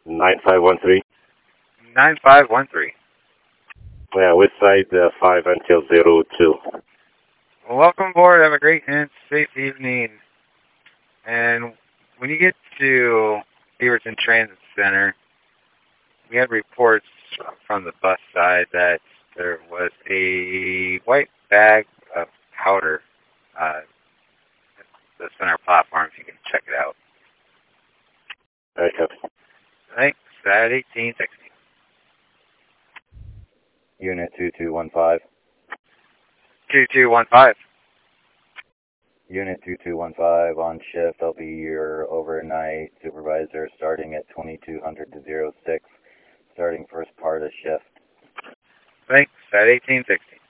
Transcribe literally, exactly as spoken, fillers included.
nine five one three. nine five one three. Yeah, which side uh, five until zero two. Well, welcome aboard. Have a great and safe evening. And when you get to Beaverton Transit Center, we had reports from the bus side that there was a white bag of powder uh, at the center platform. If you can check it out. Okay. Thanks. At eighteen sixty. Unit two two one five. two two one five. Unit two two one five on shift. I'll be your overnight supervisor starting at twenty-two hundred to zero six, starting first part of shift. Thanks. At eighteen sixty.